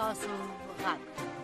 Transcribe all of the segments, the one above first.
ستاسو غږ.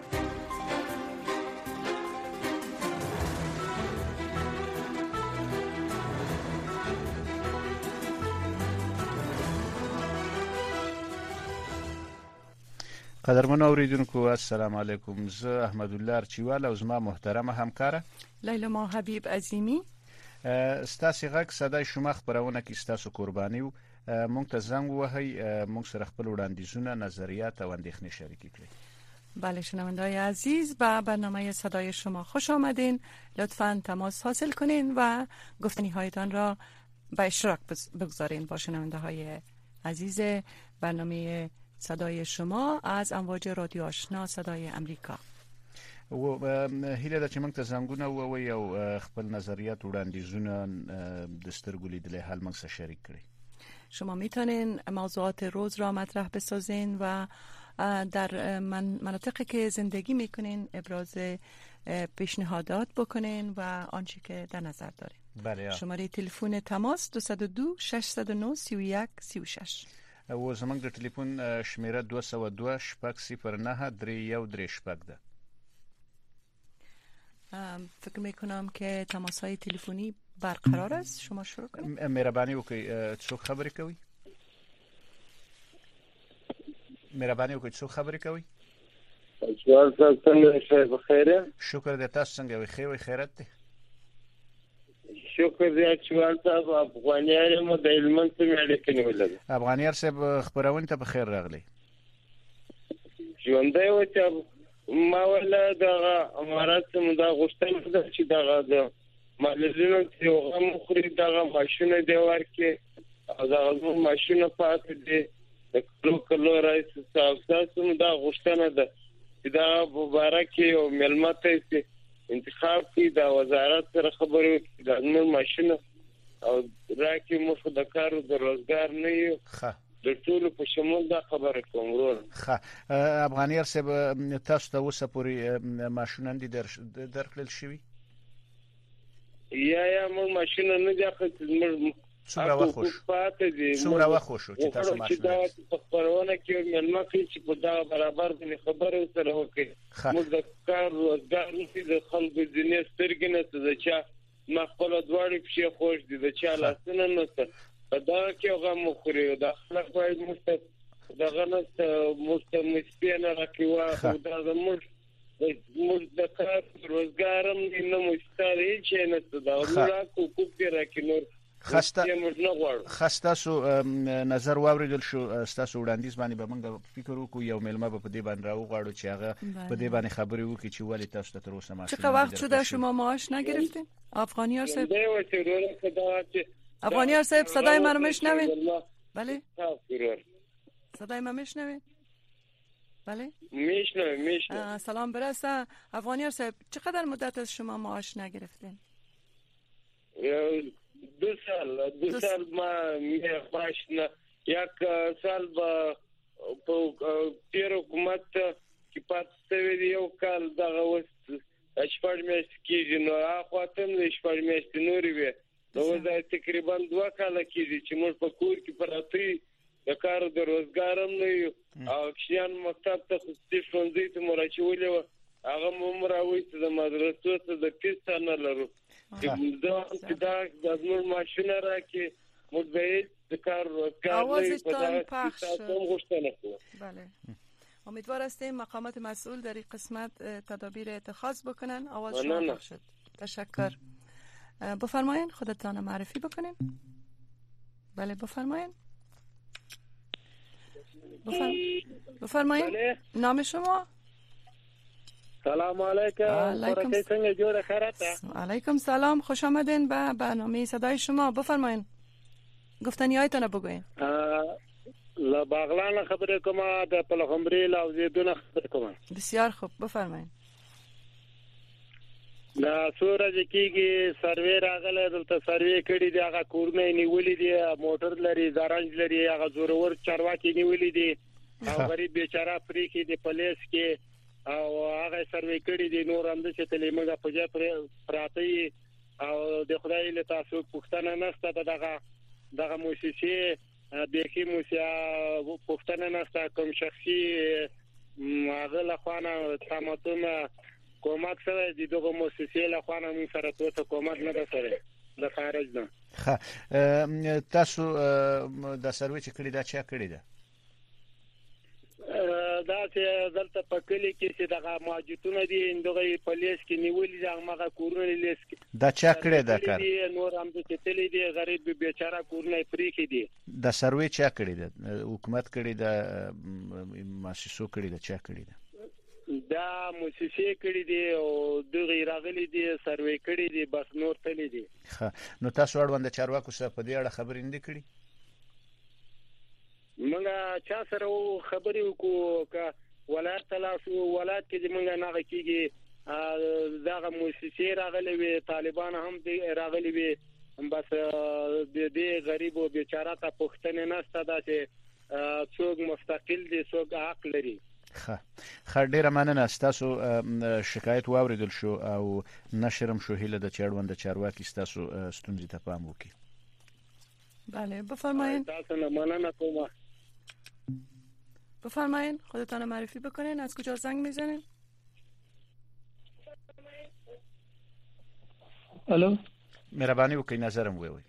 قدرمن اوریدونکو السلام علیکم. زه احمد الله ارچیوال او زما محترمه همکاره لیلا حبیب عظیمی ستاسو غږ صدای شما خبرونه کې ستاسو قرباني و مونږ ته زنګ وهي مونږ سره خپل وړاندیزونه نظریات او اندېښنې شریک کړئ. بله شنونده‌های عزیز به برنامه صدای شما خوش آمدین. لطفاً تماس حاصل کنین و گفتنی‌هایتان را به اشتراک بگذارین با شنونده‌های عزیز برنامه صدای شما از امواج رادیو آشنا صدای امریکا. و هیله ده چې موږ ته زنګونه ووایي او خپل نظریات وړاندیزونه د سترګو لیدلې حال موږ سره شریک کړئ. شما میتونین موضوعات روز را مطرح بسازین و در مناطقی که زندگی میکنین ابراز پیشنهادات بکنین و آنچه که در نظر دارین. بله. شماره تلفن تماس 202 609 31 36 و زمونږ د ټلیفون شمیره 202 شپږ 09 31 شپږ ده. فکر میکنم که تماس‌های تلفنی برقرار است. شما شروع کنید. مهرباني وکړئ څوک خبرې کوي؟ مهرباني وکړئ څوک خبرې کوي؟ سوال څنګه شه بخیره؟ شکر دې تاسو څنګه وي؟ خیرت دی. شکر دې چوال صاحب افغانیان مو د علمن څخه اړیکې نیولې. افغانیان صاحب خبرونه ته بخیر راغلی. ژوندۍ و چې ما ولا دغه امارات مو دا غوښتنه ده چې دغه د مالزینو چې هغه مخري دغه ماشینه دی ورکه او دغه ماشینه پاتې دي د کلو رئیس تاسو دا غوښتنه ده چې دا مبارک او ملمته چې انتخاب کی دا وزارت سره خبرې وکړي د نور ماشینه او راکې مخ د کار او د روزګار نه یو د ټول په شمول دا خبره کوم ورور. افغانیار صاحب تاسو ته اوسه پوری ماشینان دي درکړل شوی؟ یا مو ماشینه نه ځه خو څومره وخت شو چې تاسو ماشینه دا په خبرونه کې ملما کې چې په دا برابر باندې خبره سره وکړي موږ د کار روزګار نشي د خلکو ځینې سترګې نه څه چې ما خپل دواړي په خوښ دي د چا لاسونه نه څه دا کې هغه مخوري د خلک باید دغه نه مستمسپینه راکیوا دا زموږ د کار روزګارم نه مستری چې نه څه دا نور حقوق راکې نور خسته سو نظر واوریدل شو. ستاسو وړاندیز باندې به موږ فکر وکړو یو ملما به په دې باندې راوغواړو چې هغه په دې باندې خبرې وکړي چې ولی تاسو ته تر اوسه معاش چقدر وقت شده شما معاش نگرفتین؟ افغانیار صاحب افغانیار صاحب صدای من رو میشنوین؟ بله صدای من میشنوین؟ بله میشنویم. سلام برسه. افغانیار صاحب چقدر مدت از شما معاش نگرفتین؟ 2 سال ما معاش نه یک سال با تیر حکومت کې پاتې یو کال دغه وست شپږ میاشتې کېږي نو هغه ته شپږ میاشتې نورې وي نو دا تقریبا 2 کال کېږي چې موږ په کور کې پراتی د کار د روزګارم نه یو او کښیان مکتب ته خصوصي ښوونځي ته مراچولې هغه مو راوي چې د مدرسو ته د پیسې نه لرو چې دا د نور ماشینه راکې موږ به د کار آوازتان پخش بله. امیدوار هستیم مقامات مسئول در این قسمت تدابیر اتخاذ بکنن. آواز شما پخش شد. تشکر. بفرمایین خودتان معرفی بکنین. بله بفرمایین. بفرمایین نام شما. سلام علیکم. څنګه جوړه خیرته؟ علیکم سلام. خوش آمدین به برنامه صدای شما. بفرمایین گفتنیایتان بگوین. لا باغلان خبره کوم د پلخمبري لاوزیدونه خبره کوم. بسیار خوب بفرمایین. دا سورج کېږي سروې راغله دلته سروې کړي دی هغه کورنۍ نیولې دي موټر لري زارنج لري هغه زورور چارواکي نیولې دي او غریب بیچاره پرې کې دی پولیس کې او هغه سروې کړي دي نور هم د چې تلمګه په ځای پراتی او د خدای له تاسو پښتنه نشته دغه موسسې د کې موسیا پښتنه نشته کوم شخصي هغه لخوانه تماتونه کومک سره د دغه مؤسسې لخوانه موږ سره ته کومک نه ده سره د خارج نه. ښه تاسو د سروې چې کړی دا چا کړی ده؟ دا چې دلته په کلی کې چې دغه موجودونه دي دغه پولیس کې نیولې دغه کورونه لیس کې دا چا کړی دا کار؟ نور هم د چتلې دي غریب بیچاره کورونه پرې کې دي. د سروې چا کړی ده؟ حکومت کړی ده؟ مؤسسو کړی ده؟ چا کړی ده؟ دا مؤسسې کړی دي او دغه راغلي دي سروې کړی دي بس نور تللی دي. ښه نو تاسو اړوند چارواکو سره په دې اړه خبرې نه کړې؟ منګه چا سره خبرې وکړو ک ولایت تلاسو ولایت کې منګه نه کېږي دغه مؤسسې راغلي وي طالبان هم راغلي وي بس د دې غریب او بیچاره ته پښتنه نشته دا چې څوک مستقل دي څوک حق لري. ښه ډیره مننه تاسو شکایت واوریدل شو او نشرم شو هله د چاړوند چارواکي تاسو ستونزې ته پام وکړي. بله بفرمایید. تاسو نه مننه کوم. بفرمایید خودتان معرفی بکنین از کجا زنگ میزنین؟ الو مهرباني وکړئ نظرم ووایئ.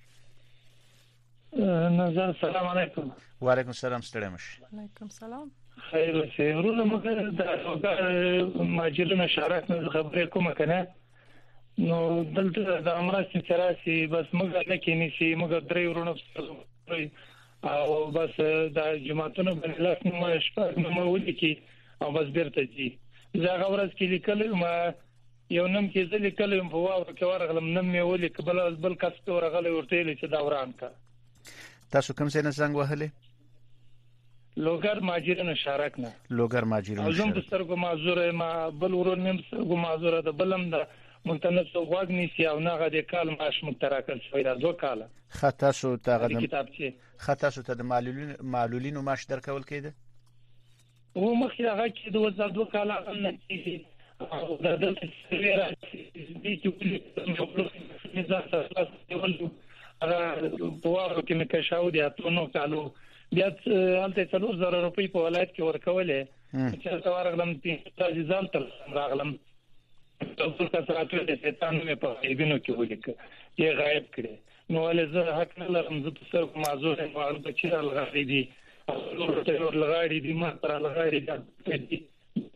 نظر سلام علیکم. وعلیکم السلام ستړي مشه. علیکم سلام. خیر اوسئ. ورونه موږ د ماجرونو شارک خبرې کوم کنه نو دلته د امراسي تراسي بس موږ نه کینی موږ درې ورونه او بس د جماعتونو بللاس نو شپږ نو ولي کی او بس بیرته دي زه غوړز کې لیکل ما یو نم کې ځل لیکل په واو کې ورغلم نم مې ولي کبل بل کس ته ورغلی ورته لې چې دا وران کا. تاسو کوم ځای نه زنګ وهلې؟ لوګر ماجرونو شارک نه. لوګر ماجرونو شارک. زم بسترګو معذور ما بل ورون نم بسترګو معذور ده بلم ده مونږ ته غوږ نیسی او نغه د کال معاش متراکل شوی دا 2 کاله. خطا سو تاغه کتابچه خطا سو ته د معلولینو معاش درکول کېده او مخ هغه چې د 2 کاله نه کیږي او د دې سریرا دي چې ولې نظام تاسو ولو هغه کې مې کښاو دي اتو نو کالو بیا الته 3000 روپۍ په ولایت کې ورکولې چې تا ورغلم چې ځان تل راغلم ټول کثرت دې ته مې په ایبینو کې ولیک چې غایب کړي نو ولې زه حق نه لرم زه په سر معذور یم او بچی راغلي دي او ته لغاړي دي ما پر لغاړي دي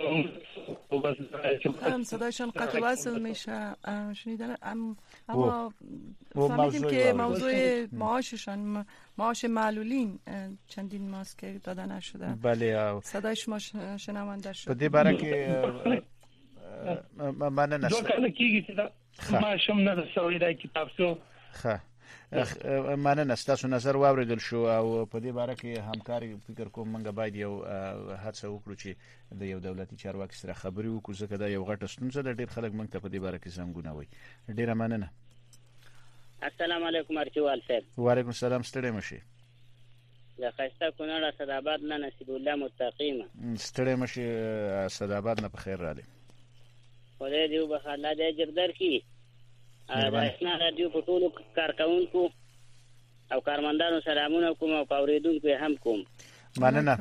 صدایشان قطع وصل میشه شنیدن اما فهمیدیم که موضوع معاششان معاش معلولین چندین ماست که داده نشده. بله صدای شما شنونده شد. په دې باره کې مننه. 2 کاله کېږي چې ما شم نه سوي دا کتاب سو. ښه مننه تاسو نظر واوریدل شو او په دې باره کې همکاري فکر کوم منګه باید یو هڅه وکړو چې د یو دولتي چارواکي سره خبري وکړو ځکه دا یو غټه ستونزه ده ډېر خلک منګ ته په دې باره کې زنګونه وایي. ډېره مننه. السلام علیکم ارچوال صاحب. وعلیکم السلام ستړي مشي. د خسته کونړ اسداباد نه نصیب الله متقیمه. ستړي مشي اسداباد نه په خیر راځي. خدای دې وبخاله دې اجر درکړي. اسنا رادیو په ټولو کارکونکو او کارمندانو سلامونه کوم او اوریدونکو هم کوم. مننه.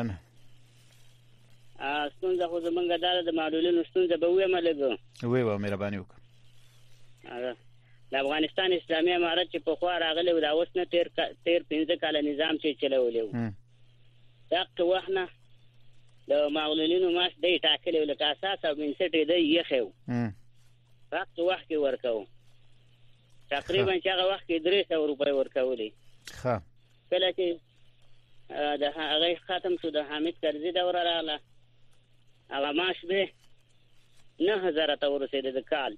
ستونزه خو زمونږ د معلولینو ستونزه به وې ملګو. وې مهرباني وکړه. د افغانستان اسلامي امارت چې په خوا راغلی و دا اوس نه تیر 15 کال نظام چې چلولې و. دغه وخت نه د معلولینو معاش دی ټاکلې و لکه اساس او بنسټ دی یې خو. هغه وخت کې ورکاو تقریبا چې هغه وخت کې 300 روپۍ ورکولې. ښه کله چې د هغه ختم شو د حامد کرزي دوره رااله هغه معاش به 9000 ته ورسېد د کال.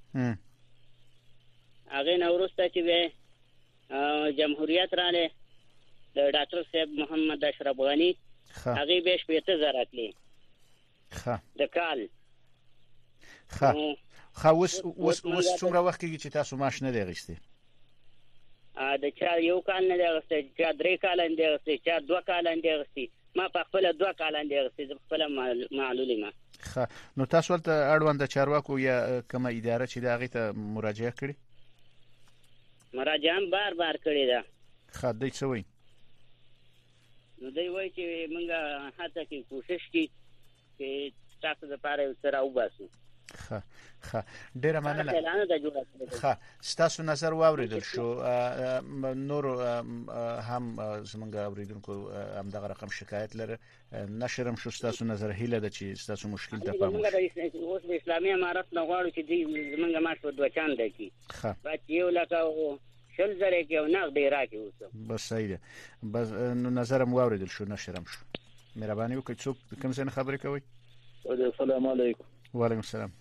هغه نو ورسته چې به جمهوریت رااله د ډاکټر صاحب محمد اشرف غنی هغه به 7000 کړی. ښه د کال. ښه اوس څومره وخت کېږي چې تاسو معاش نه دی غوښتي؟ د چا یو کال نه دی غوښتي، چا 3 کال نه دی غوښتي، چا 2 کال نه دی غوښتي. ما په خپل 2 کال نه دی غوښتي، زه خپل معلولي ما. ښه نو تاسو ولته اړوند چارواکو یا کومه اداره چې دا غي ته مراجعه کړې؟ مراجعه بار کړې ده. ښه دوی څه وایي؟ نو دوی وایي چې موږ هڅه کوو کوشش کوي چې تاسو د پاره سره وباسو. ډیره مننه. ستاسو نظر واوریدل شو. نور هم زمونږ اوریدونکو هم دغه رقم شکایت لري. نشرم شو ستاسو نظر هیله ده چې ستاسو مشکل ته پام وشي. اوس د اسلامي امارت نه غواړو چې زمونږ ماش په دوه چاند کی. با یو لکه شل زره کې او نقد راکې اوسه. بس صحیح ده. بس نو نظرم واوریدل شو نشرم شو. مهرباني وکړئ څوک کوم څه خبرې کوي؟ السلام علیکم. وعلیکم السلام.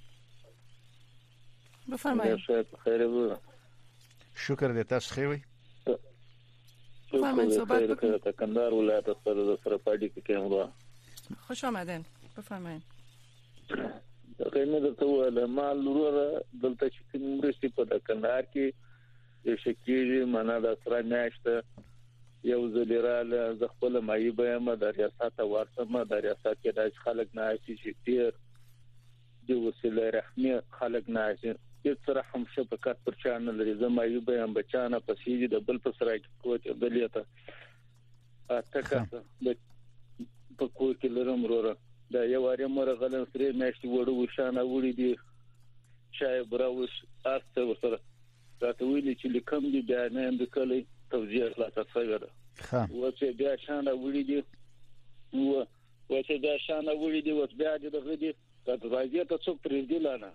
بفرمایید. خیر بود. شکر دې تاسو خو وي. بفرمایید صحبت وکړئ. کندهار ولایت سره پاډی کې کوم. خوش آمدین. بفرمایید. قیمه د ټول مال ورور دلته چې مرستې په کندهار کې شکیږي معنا د سره میاشته یو ځلیراله ز خپل مایي به ما د ریاست ورسمه د ریاست کې د خلک نه چې تیر د وسیله رحمي خلک نه چې سره هم شپکات پر چانل لري ز مایي به هم بچانه پسې د بل پر سره کوته بلیته اتکه په کوی کې لرم وروره دا یو اړ مر غلن سره میاشت وړو وشانه وړي دي شای براوس ارته ورسره راته ویلي چې لیکم دي بیا نه اند کلی توزیع لا تفسیر و چې بیا شانه وړي دي و چې بیا شانه وړي دي و بیا د غدي د راځي ته څوک پرېږدي لانه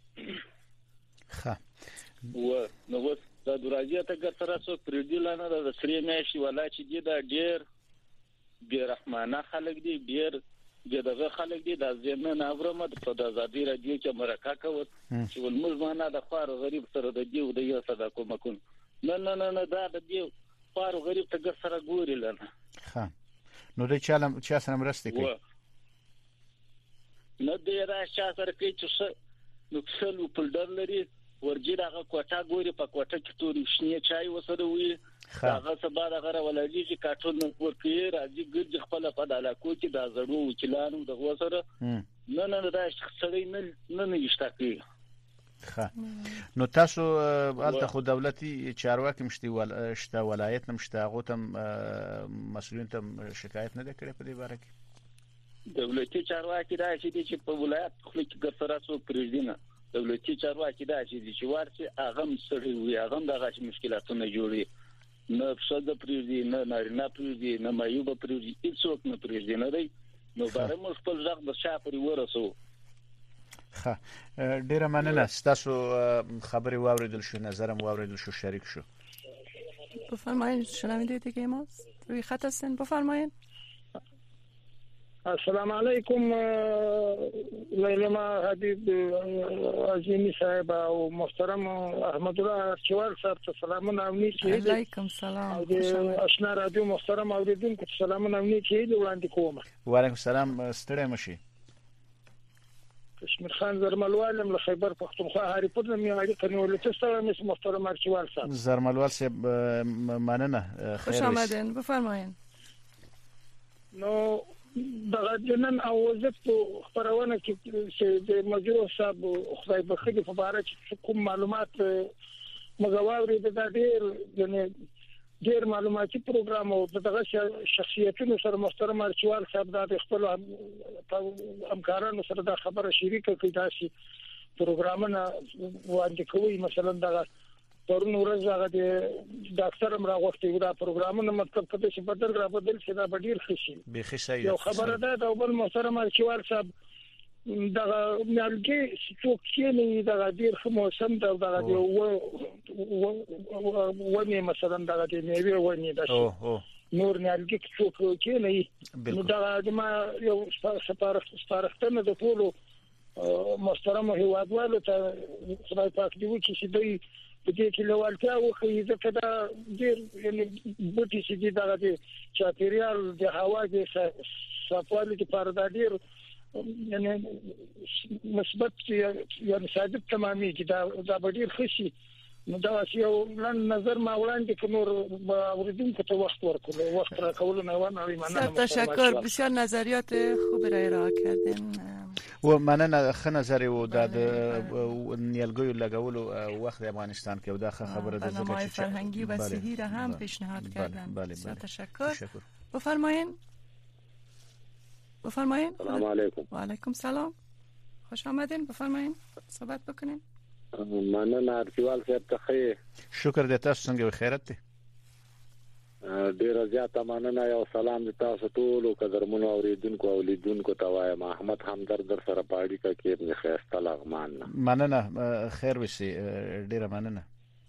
و نو و د راځي ته ګټره څوک پرېږدي لانه د سری میاشي ولا چې دي دا ډیر بیرحمانه خلک دي ډیر دغه خلک دي د زمنه اورمه په د ازادي رادیو کې مرکه کوي چې ولمزمانه د خار غریب سره د دیو د یو صدا کومکون نه دا د دیو خار غریب ته سره ګوري لنه نو د چالم چا سره مرسته کوي نه دی را شاسر کوي چې نو څلو پلډر لري ورجی دغه کوټه ګوري په کوټه کې توري شنه چای وسره وي هغه سبا دغه ولادي چې کاټون ورکې راځي ګرځ خپل په علاقو کې د زړو وکیلانو د وسره نه دا شخصي نه نشته کوي. نو تاسو البته خو دولتي چارواکي مشتي شته ولایت نمشته هغه تم مسؤلین ته شکایت نه کړي په دې باره کې؟ دولتي چارواکي دا چې په ولایت خو کې ګرځرا څو پرېږدي دولتي چارواکي دا چې ورته هغه مسړي وي هغه دغه مشکلاتونه جوړي نه څه پرېږدي نه نارینه پرېږدي نه مایوب پرېږدي هیڅوک نه پرېږدي نه دی نو باره مو خپل ځخ د شاپري ورسو. ډیره مننه. تاسو خبري واوریدل شو نظرم واوریدل شو شریک شو. بفرمایید شنونده دیگه ماست روی خط هستن. بفرمایید. السلام علیکم لیلما حبیب عظیمی صاحب او محترم احمد الله چوال صاحب ته سلامونه او نیکی. علیکم سلام. آشنا رادیو محترم اوریدونکو ته سلامونه او نیکی وړاندې کوم. وعلیکم السلام. ستړی مشي. کشمیر خان زرملوالم له خیبر پختونخوا هری پور مې اړیکه نیولې ته ستړی مې محترم ارچوال صاحب. زرملوال صاحب مننه. خوش آمدین. بفرمایید. نو دغه جنن او وظیفه خبرونه کې چې د مجروح صاحب خدای بخښي په اړه چې کوم معلومات مغواوري د ډېر معلوماتي پروګرام او دغه شخصیتونو سره محترم ارچوال صاحب د خپل همکارانو سره د خبره شریکه کوي تاسو پروګرامونه وړاندې کوي. مثلا دغه پرون ورځ هغه د ډاکټر امر غوښتي دا پروګرامونه مطلب کته چې بدل را بدل شي دا ډیر خشي به خشي یو خبره ده د بل محترم ارچوال صاحب دا نلګي څوک چې نه دا ډیر موسم دا ونی مثلا دا د میوه ونی دا نور نلګي څوک چې نه نو دا ما یو سپارښتنه د ټولو محترم هیوادوالو ته خدای پاک دی چې دوی په دې کې لوالتیا وکړي ځکه دا ډېر یعنی بوتي چې دا د چاپیریال د هوا د صفوالي لپاره دا ډېر یعنی مثبت یعنی صادق تمامي چې دا ډېر خوشي نو دا یو نظر ما وړاندې کومور اوریدونکو ته وخت ورکړل وخت را کول نه ونه ایمانه. تشکر. بسیار نظریات خوب را ارائه کردین و مننه. خه نظر و د نیلګیو لګولو وخت افغانستان کې دا خبره ده برنامه فرهنگی و صحی را هم پیشنهاد کردن. بسیار تشکر. بفرمایید. بفرمایید. سلام علیکم. و علیکم سلام، خوش آمدین، بفرمایید صحبت بکنین. مننه ارتوال صاحب ته. شکر دې تاسو څنګه خیرت دی؟ ډیر زیاته مننه، یو سلام د تاسو ټول قدرمنو اوریدونکو او لیدونکو ته وایم. احمد همدرد در سره پاړی کا کې نه خسته لغمان. مننه، خیر وسی، ډیر مننه.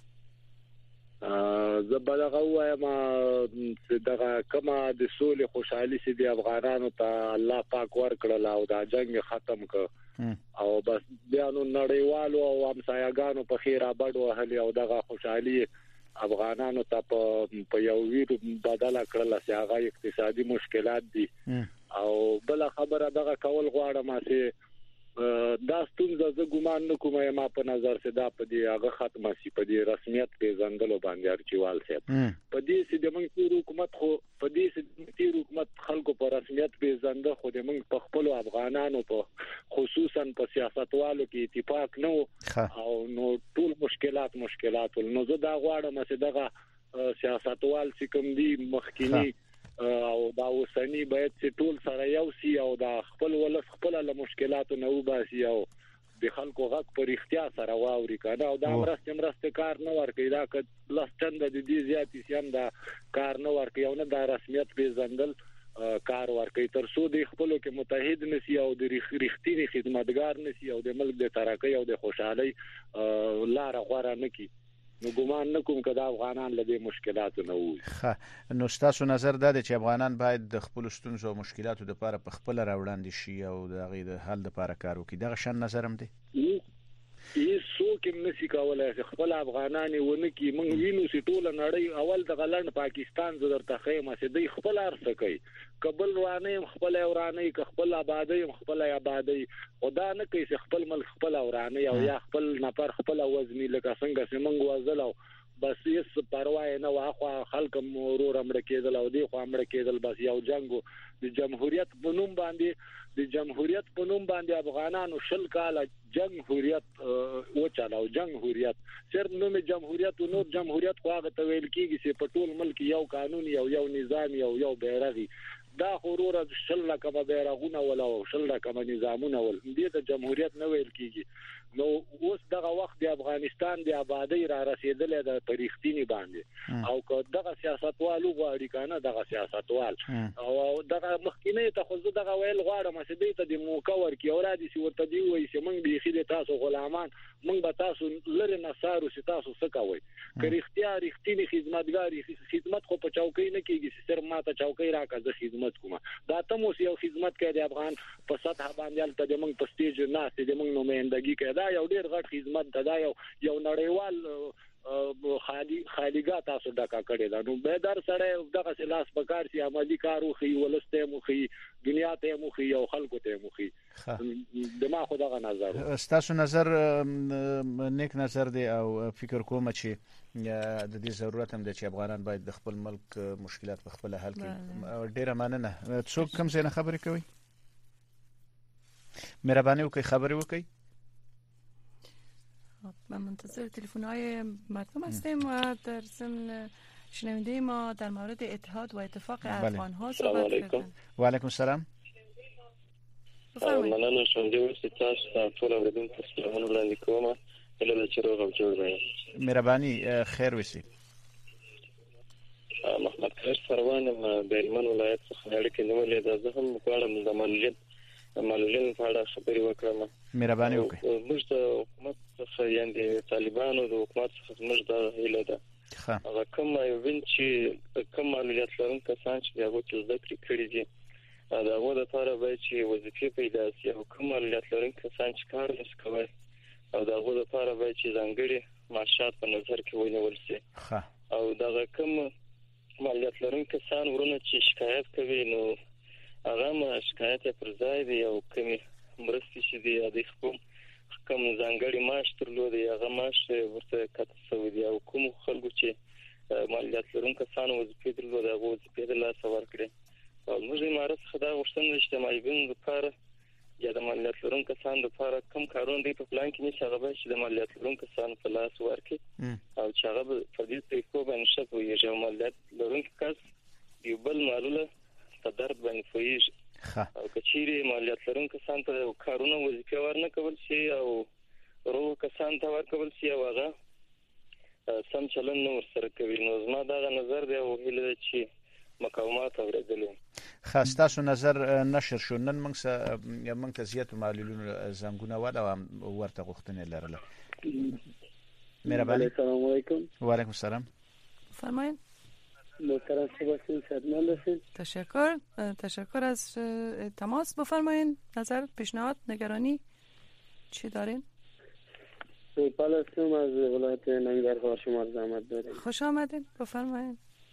زبدغه وایم چې دغه کما د سولې خوشحالي سي د افغانانو ته الله پاک ورکړل او دا جنگ ختم ک او بس بیا نو نړیوالو او همسایګانو په خیر آباد وهلي او دغه خوشحالي افغانانو ته په یو ویرو بدل کړل چې هغه اقتصادي مشکلات دي. او بل خبره دغه کول غواړم چې دا ستونزه زه ګومان نه کوم ما په نظر چې دا په دې هغه ختمه شي، په دې رسمیت پیژندلو باندې ارچیوال صاحب په دې چې د موږ حکومت خو په دې چې حکومت خلکو په رسمیت پیژنده خو د موږ په خپل افغانانو په خصوصا په سیاستوالو کې اتفاق نه او نو ټول مشکلات نو زه دا غواړم چې دغه سیاستوال چې کوم دي مخکینی او دا وسنی باید چې ټول سره یو سی او دا خپل ولس خپل له مشکلاتو نه وباسي او د خلکو حق پر اختیار سره واوري کنه او دا مرسته کار نه ورکړي. دا که لستند د دې زیاتې سیم دا کار نه ورکړي او نه دا رسمیت پیژندل کار ورکړي تر څو د خپلو کې متحد نشي او د رښتینی خدمتګار نشي او د ملک د ترقۍ او د خوشحالي لار غوړه نه کی. نو ګومان نکوم کدا افغانان له دې مشکلاتو نه وي. نو تاسو نظر دا دی چې افغانان باید د خپل ستونزو او مشکلاتو لپاره په خپل راوړاندې شي او د غي د حل لپاره کار وکړي. دغه شان نظرم دی. څوک نشي کولای چې خپل افغانان ونه کی. موږ وینو چې ټول نړۍ اول د غلند پاکستان زړه ته خیمه چې دوی خپل ارسه کوي قبل روانه خپل اورانه ک خپل آبادی خپل آبادی خدا نه کوي چې خپل ملک خپل اورانه او یا خپل نفر خپل وزنی لکه څنګه چې موږ وزلو بس هیڅ پروا نه واخوا خلک مرور امر کېدل او دی خو امر کېدل بس یو جنگو د جمهوریت په نوم باندې افغانانو شل کاله جمهوریت وچاله جمهوریت صرف نوم جمهوریت او نور جمهوریت خو هغه ته ویل کیږي چې په ټول ملک یو قانون یو نظام یو بیرغي دا خورور شل لکه بیرغونه ولا شل لکه نظامونه ول دې ته جمهوریت نه ویل کیږي. نو اوس دغه وخت د افغانستان د آبادی را رسیدلې د تاریختینی باندې او که دغه سیاستوالو غواړي کنه دغه سیاستوال او دغه مخکینه ته خو دغه ویل غواړم چې دې ته د موکور کې اورادي چې ورته دی وایي چې موږ به خېده تاسو غلامان موږ به تاسو لری نصارو چې تاسو څه کوي رښتینی خدمت خو په چوکۍ نه کېږي چې سر ماته چوکۍ راکړه زه خدمت کوم. دا ته مو یو خدمت کوي د افغان په سطح باندې ته د موږ په سټیج نه چې د موږ نمائندګي کوي. دا یو ډیر غټ خدمت دا یو نړیوال خالیګا تاسو ډکا کړی دا. نو به در سره دغه سلاس پکار سي عملی کارو خي ولسته مخي دنیا ته مخي او خلکو ته مخي. دما خو دغه نظر تاسو نظر نیک نظر دی او فکر کوم چې د دې ضرورت هم د چې افغانان باید د خپل ملک مشکلات په خپل حل کړي. ډیره مننه. څوک کوم څه نه خبرې کوي؟ مهرباني وکړئ خبرې وکړئ. من منتظر تلفن‌های مردم هستیم و در ضمن شنونده ما در مورد اتحاد و اتفاق افغان‌ها صحبت کردن. و علیکم السلام. مننه شونډې وسې تاسو ټول اوریدونکو ته سلامونه وړاندې کوم. هله چې روغ او جوړ وي. مهرباني خیر وسی. محمد خیر فروان د هلمند ولایت څخه اړیکې نیولې ده. زه هم غواړم د معلولین په اړه خبرې وکړم. مهرباني وکړئ. موږ د حکومت څخه یعنی طالبانو د حکومت څخه موږ د هیله ده هغه کوم یو چې کوم معلولیت لرونکي کسان چې هغه څه ذکر کړی دي دا هغه د لپاره باید چې وظیفې پیدا شي او کوم معلولیت لرونکي کسان چې کار نشي کوي او دا هغه د لپاره باید چې ځانګړي معاشات په نظر کې ونیول شي. او دا کوم معلولیت لرونکي کسان ورونه چې شکایت کوي نو هغه شکایت پر ځای دی او کوم مرستې چې دی د کوم ځانګړي معاش درلودي هغه معاش ورته کټ شوی دی او کوم خلکو چې مالیات لرونکي کسان وظیفې درلودي هغه وظیفې د لاس ورکړي. او موږ امارات خدای غوښتنه اجتماعي بین لپاره یا د مالیات لرونکي کسان لپاره کوم کارونه دی په پلان کې نشي هغه چې د مالیات لرونکي کسان په لاس ورکړي او چې هغه په دې طریقو باندې شته وي چې مالیات لرونکي کس یو بل معلوله په درد باندې فویج او کچيري مالیات لرونکو کسان ته کارونه وظیفه ورنه کول شي او روغ کسان ته ورکول شي او هغه سم چلن نور سره کوي. نو زما دا نظر دی او هیله چې مقاومت اوریدلې. خاصه نظر نشر شو نن موږ ته زیات معلولون زنګونه ولا ورته غوښتنه لرله. مهرباني. السلام علیکم. و علیکم السلام. فرمایید. محترم سباسین سرمند هستید. تشکر از تماس. بفرمایید نظر، پیشنهاد، نگرانی چی دارین؟ سوپال هستم از ولایت ننگرهار. شما رو زحمت داریم. خوش آمدین. بفرمایید.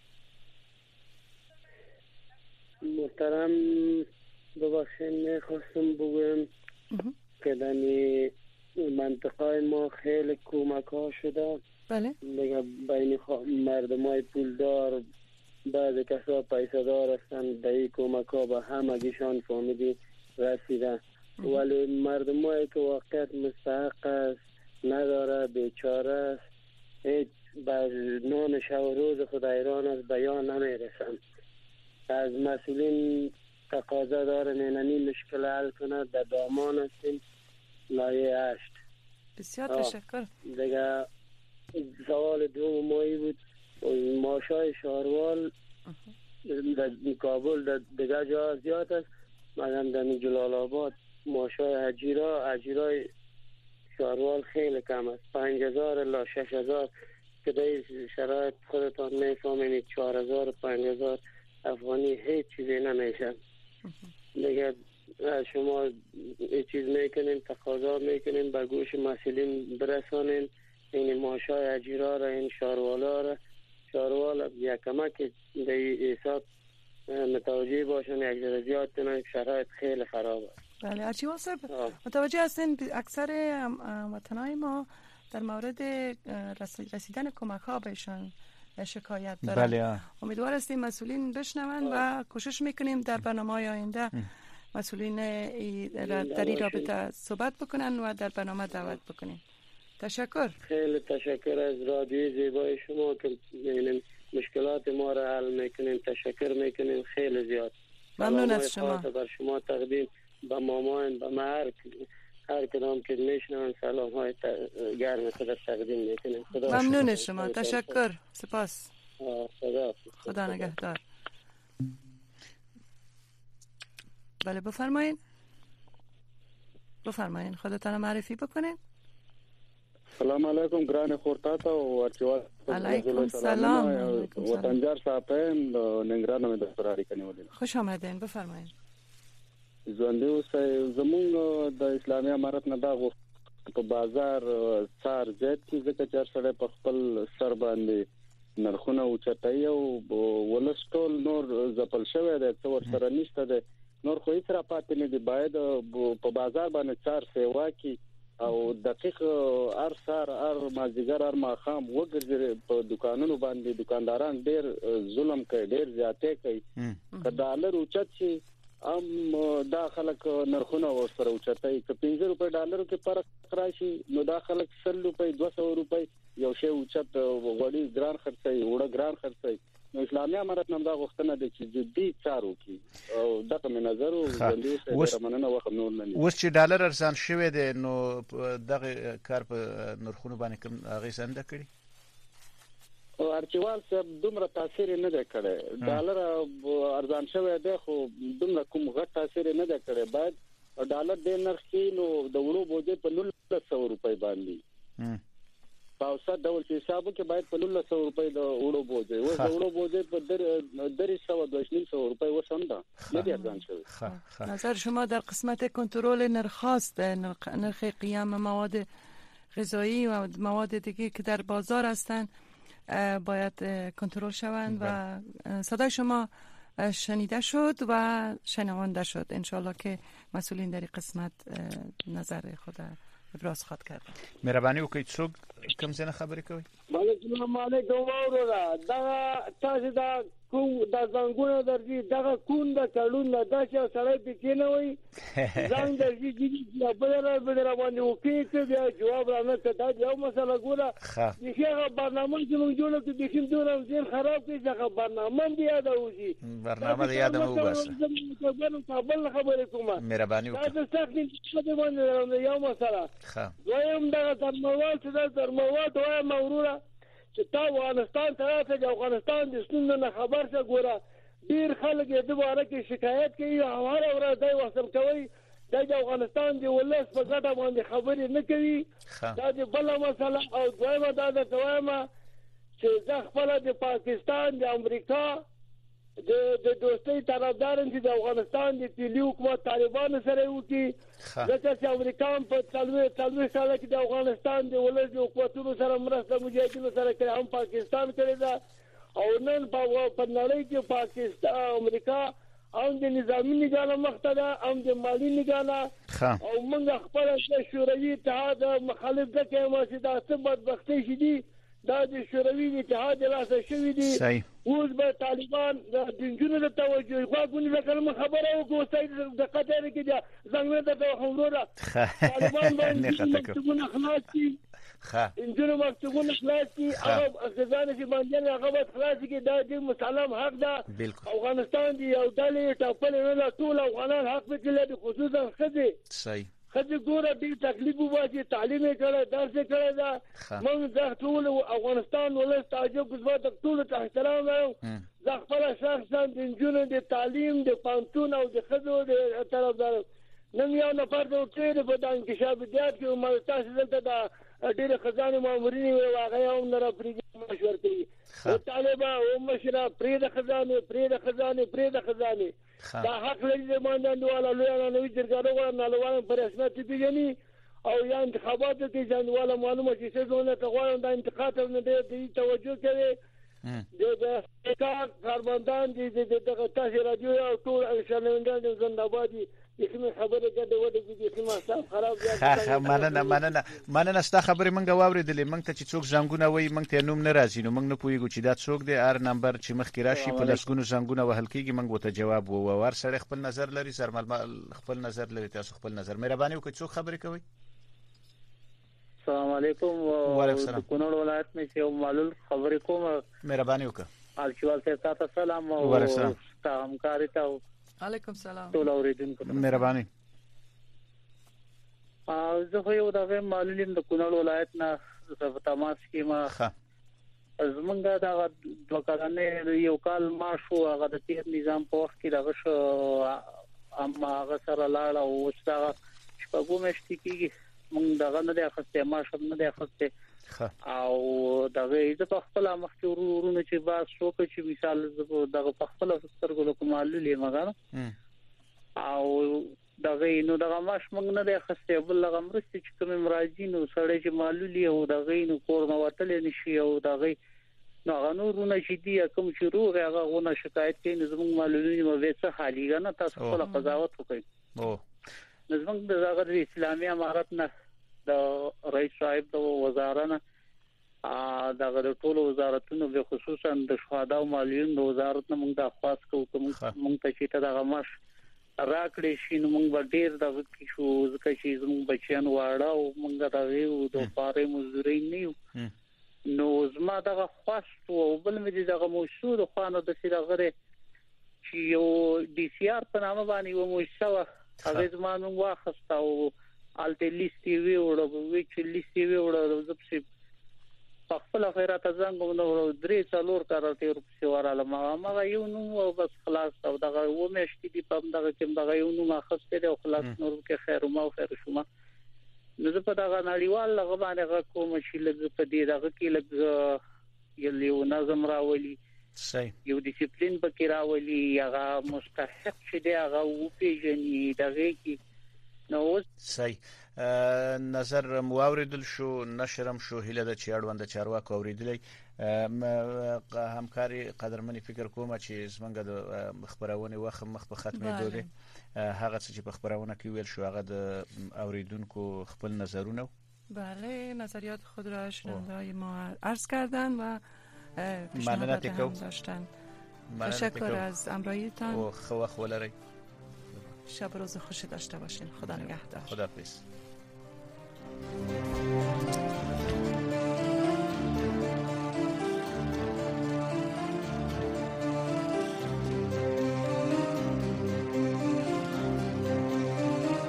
محترم ببخشید میخواستم بگویم که در منطقه ما خیلی کمک ها شده. بله. دیگه بین مردم های پولدار بعضی کسا پیسه دار هستن، دیگه کمک ها به همگیشان فهمیدی رسیدن. ولی مردم هایی که واقعیت مستحق است نداره، بیچاره است، هیچ به نان شب و روز خود ایران است بیان نمیرسن. از مسئولین تقاضا دارن اینمی مشکل حل کنه. در دامان هستیم لایه 8. بسیار تشکر. دیگه سوال دوم مایی بود ماشای شهروال در کابل در دیگه جا زیاد است، مگم در جلال آباد ماشای اجیرای شهروال خیلی کم است. 5000 الا 6000 که در شرایط خودتان میفهمین 4000 5000 افغانی هیچ چیزی نمیشن. دیگه شما یه چیز میکنین، تقاضا میکنین به گوش مسئولین برسانین این ماشای اجیرا را، این شاروالا را، شاروال یک کمک در حساب متوجه باشن، یک درجات کنن. شرایط خیلی خراب است. بله ارچیوان صاحب متوجه هستین اکثر وطنهای ما در مورد رسیدن کمک ها بهشان شکایت دارن. بله. امیدوار هستیم مسئولین بشنون و کوشش میکنیم در برنامه‌های آینده مسئولین در این رابطه صحبت بکنن و در برنامه دعوت بکنیم. تشکر. خیلی تشکر از رادیوی زیبای شما که مشکلات ما را حل میکنین. تشکر میکنین خیلی زیاد. ممنون از شما. بر شما تقدیم به مامان به هر کدام که میشنون سلام های گرم خود تقدیم میکنین. ممنون شما. تشکر. سپاس. خدا نگهدار. بله بفرمایید. خودتان معرفی بکنید. سلام علیکم ګران خورتاته او ارچوال. علیکم سلام. وطنجار صاحبین ننګرهار مې د فراری کنيولین. خوش آمدین. بفرمایید. ژوندې اوسئ. زمونږ د اسلامي امارت نه دا په بازار څار زیات کی ځکه چې سره په خپل سر باندې نرخونه او چټي او ولستول نور زپل شوی دی څو سره نشته دی نور خو هیڅ را پاتې نه دی. باید په بازار باندې څار سیوا کی او دقیق ارسار مازیګر ماخام وګرځي. په دکانونو باندې دکانداران ډېر ظلم کوي، ډېر زیاتې کوي. که ډالر اوچت شي ام دا خلک نرخونه ورسره اوچتای. که 15 روپے ډالر کې فرق راشي نو دا خلک 100 روپے 200 روپے یو شی اوچت وړي ګران خرڅي وړه ګران خرڅي. نو اسلامي امارت نن دا غوښتنه ده چې جدي چارو کې او دغه نظر او ژوندې سره مننه وخت نور نه. اوس چې ډالر ارزان شوی دی نو دغه کار په نرخونو باندې کوم اغیز انده کړی؟ او ارچوال صاحب دومره تاثیر نه دی کړی. ډالر ارزان شوی دی خو دومره کوم غټ تاثیر نه دی کړی. باید ډالر د نرخ کې نو د وړو بوجي په 1900 روپے باندې په اوسط ډول حساب کې باید په 1900 روپے د وړو بوجي او د وړو بوجي په 300 روپے وسنده نه دی ارزان شوی. نظر شما در قسمت کنترل نرخاست، نرخ قیام مواد غذایی و مواد دیگه که در بازار هستند باید کنترل شوند و صدای شما شنیده شد و شنونده شد. انشالله که مسئولین در قسمت نظر خود ابراز خواهد کرد. مهربانی وکړئ څوک کوم څه خبرې کوي؟ السلام علیکم اورا دا تاسو دا کوم د زنګونه درځي دا کوم د کلون دا چې سړی پکې نه وي زنګ درځي چې بدره باندې وکړي بیا جواب رانه کړه دا یو مسله ګوره چې هغه برنامه چې موږ جوړ کړو د کوم ډول ځین خراب کړي هغه برنامه دی یاد اوسي برنامه دی یاد مو بس کابل خبرې کومه مهرباني وکړه دا څه څه باندې یو مسله وایم دا درموال چې درموال ته مورورا چې تا افغانستان ته د افغانستان د ستونزو نه خبر څه ګوره ډیر خلک د دواره کې شکایت کوي او هر ورځ دوی وسم کوي د افغانستان د ولس په ګټه باندې خبرې نه کوي دا د بل مسله او دویمه دا د توامه چې د خپل د پاکستان د امریکا د دوستۍ طرفداران چې د افغانستان د پیلي حکومت طالبان سره وکي ځکه چې امریکایان په څلوي سال کې د افغانستان د ولس د حکومتونو سره مرسته مجاهدینو سره کوي هم پاکستان کړی دا او نن په نړۍ کې پاکستان امریکا هم د نظامی نگاه مخته ده هم د مالی نگاه او موږ خپل شوروي اتحاد مخالف ده کوي چې دا څه بدبختي شدي دا د شوروي اتحاد لاسه شوی دي اوس به طالبان د جنونو د توجه غواګونی د کلمه خبره وکړي د قطر کې د څنګه د خبرو طالبان باندې مکتوبونه خلاص دي انجنونو مکتوبونه خلاص دي هغه خزانه چې باندې هغه خلاص دي دا د مسلم حق ده افغانستان دی یو ډلې ټاپل نه ټول افغانان حق په دې خصوصا خدي صحیح خځه ګوره دې تکلیف وواجه تعلیم کړه درس کړه دا موږ د ټول افغانستان ولست تعجب کوي ټول ته احترام زه خپل شخصا د جنونو د تعلیم د پانتون او د خځو د طرفدار نن یو نفر د ټیر په د انکشافیات کې مې تاسو دلته دا ډېر خزانه مامورین واغې هم نه راپریږي مشور کوي طالبان او مشره پرې د خزانه دا حق لري د ماندواله لویانه نوې درګارو نه لوان پر اسمت پیژني او یا انتخابات کې ځانواله معلومه چې څه زونه ته غواړم د انتخابات نه دی توجه کوي د کارمندان د تاسو رادیو او ټول شنوندان زنده‌بادي یخنه خبره کده وده چې ما صاحب خراب مننه ستا خبره منګه واوریدلې منګ ته چې څوک زنګونه وای منګ ته نوم نه راځي نو منګ نه پویګو چې دا څوک دی ار نمبر چې مخ کې راشي په لسګونو زنګونه وهل کیږي منګ وته جواب وو ور سره خپل نظر لري سرمل خپل نظر لري تاسو خپل نظر مهرباني وکړئ څوک خبرې کوي السلام علیکم وعلیکم کونړ ولایت مې یو معلول خبرې کوم مهرباني وکړه الچوال ته تاسو سلام او همکاري ته علیکم سلام ټول اوریدونکو مهرباني زه یو د معلولین د کونړ ولایت نه په تماس کې ما زمونږ دا دوکانه یو کال ما شو هغه د تیر نظام په وخت کې دغه شو اما هغه سره لاړ او وستا شپږو مشتي کې مونږ دغه نه د اخسته ما شپ نه د اخسته او دغه د خپل مخکې ورونه چې باز شو چې مثال دغه خپل سترګو کوم معلولې مګر او دغه نو دغه ماش موږ نه د اخسته بل هغه مرستې چې کوم مراجعین او سړی چې معلولې او دغه نو کور نو وتل نشي او دغه نو غنورونه چې دی کوم چې روغ هغه غونه شکایت کوي زموږ معلولین مو وڅ حالي نه تاسو خپل قضاوت وکړئ او زموږ د زاغر اسلامي امارت نه د رئیس صاحب د وزارت دغه د ټولو وزارتونو به خصوصا د شهدا او معلولین د وزارت نه موږ د خاص کوم ته چې ته دغه ماش راکړې شي نو موږ ډېر دغه کې شو ځکه چې زموږ بچیان واړه او موږ دغه د پاره مزدوري نه نو زما دغه خاص او بل مې دغه موجود خوانو د سیرغره چې یو ډي سي آر په نامه باندې و موجود هغه زمانو واخست او الته لیستي وی وړو چې لیستي وی وړو زبسي په خپل خیرات ځنګ نو درې څلور کارته ورپسې وراله ما یو نو بس خلاص او دغه و مشتي دی په دغه کې دغه یو نو ماخسته دی او خلاص نور کې خیر او خیر شوما نو زه په دغه نړیوال لغه باندې کوم چې لږ په دې دغه کې لږ یو نظم راولي صحیح یو ډیسپلین پکې راولي هغه مستحق چې دی هغه و پیژني دغه کې نو صحیح نظر مواوریدل شو نشرم شو هله د چاړوند چارواکو اوریدلې همکاري قدرمنې فکر کوم چې زمونږ د خبرونه وخت مخ په ختمې دوله هغه چې په خبرونه کې ویل شو هغه د اوریدونکو خپل نظرونه بله، نظریات خود را شنونده‌های ما عرض کردن و پیشنهاد هم داشتن. تشکر از امراییتان و خوالری. شب و روز خوشی داشته باشین. خدا نگهدار. خداحافظ.